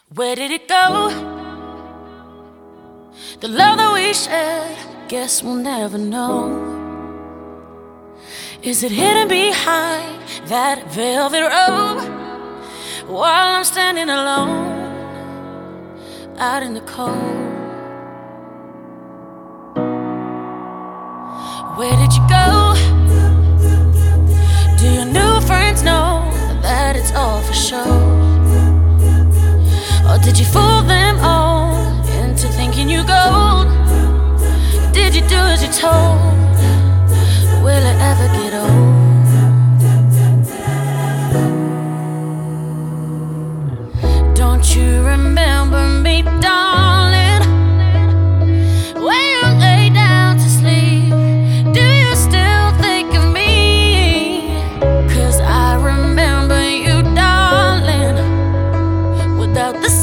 Where did it go? The love that we shared, guess we'll never know. Is it hidden behind that velvet robe? While I'm standing alone out in the cold. Where did you go? Do your new friends know that it's all for show? Or did you fool them all into thinking you gold? Did you do as you're told? Will it ever get old? Don't you remember me, darling? When you lay down to sleep, do you still think of me? 'Cause I remember you, darling, without the